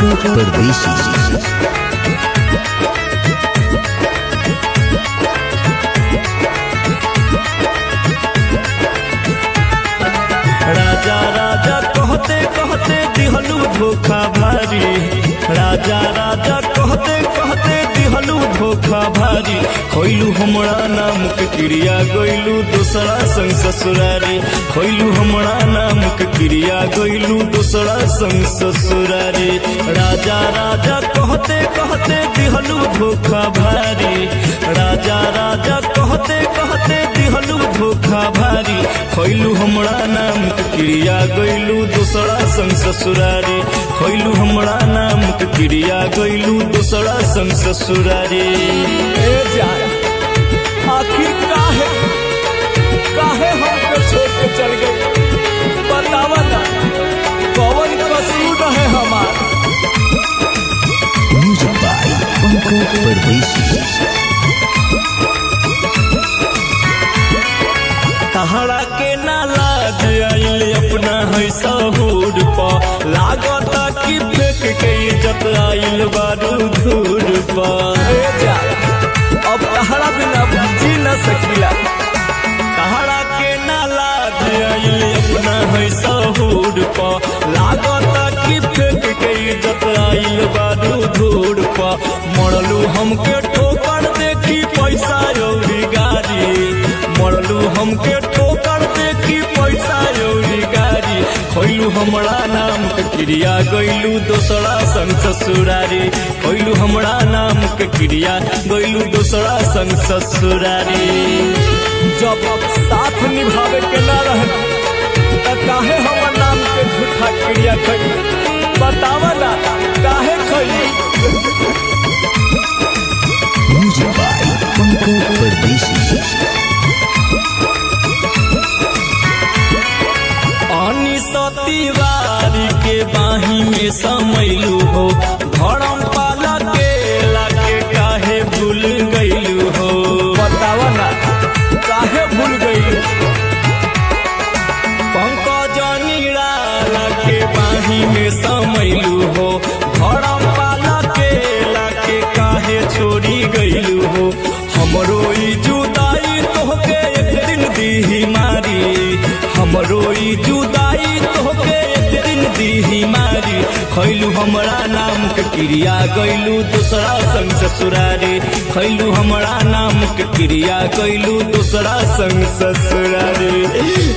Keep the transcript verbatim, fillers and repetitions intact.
पंकज परदेसी। राजा राजा कहते कहते दिहलू धोखा भारी, राजा राजा कहते कहते दिहलू धोखा भारी। खोइलू हमरा नाम के क्रिया गइलू दूसरा संग ससुरारी, खोइलू हमरा नाम के क्रिया गइलू दूसरा संग ससुरारी। राजा राजा कहते कहते दिहलू धोखा भारी, राजा राजा कहते कहते दिहलू धोखा भारी। खोइलू हमरा नाम के क्रिया गइलू दूसरा संग ससुरारी, खोइलू हमरा नाम के क्रिया गइलू दूसरा संग ससुरारी। ए जान आखिर काहे काहे हमको छोड़ के चल गई, बतावा ना कौन कसूर है हमार। म्यूजिक बाय पंकज परदेसी। तहरा के ना लाज आइल अपना है सहूर पा, लागता कि फेंक के इज्जत आइल बारू धूर पा। अब तहरा बिना जी न सकिला, तहरा के ना लाज आइल अपना है सहूर पा, लागता कि फेंक के इज्जत आइल बारू धूर पा। मरलू हमके ठोकर देखी पैसा यौरी गारी, मरलू हमके ठोकर देखी पैसा यौरी गारी। खोइलू हमरा नाम के क्रिया गइलू दूसरा संग ससुरारी, खोइलू हमरा नाम के क्रिया गइलू दूसरा संग ससुरारी। जब साथ निभावे के ना रह त काहे हमर नाम के झूठा क्रिया खइलू, बतावा ना काहे खइलू। म्यूजिक बाय पंकज परदेसी। तिवारी के बाही में समैलू हो, धर्म पाला के लाके काहे भूल गइलू हो, बतावा ना काहे भूल गइलू। पंकज निराला के बाही में समैलू हो, धर्म पाला के लाके काहे छोड़ी गइलू हो। हमरो ई जुदाई तोहके एक दिन दीही मारी, हमरो ई जुदाई तोहके एक दिन दीही मारी। खैलू हमरा नाम के क्रिया गइलू दूसरा संग ससुरारी, खैलू हमरा नाम के क्रिया गइलू दूसरा संग ससुरारी।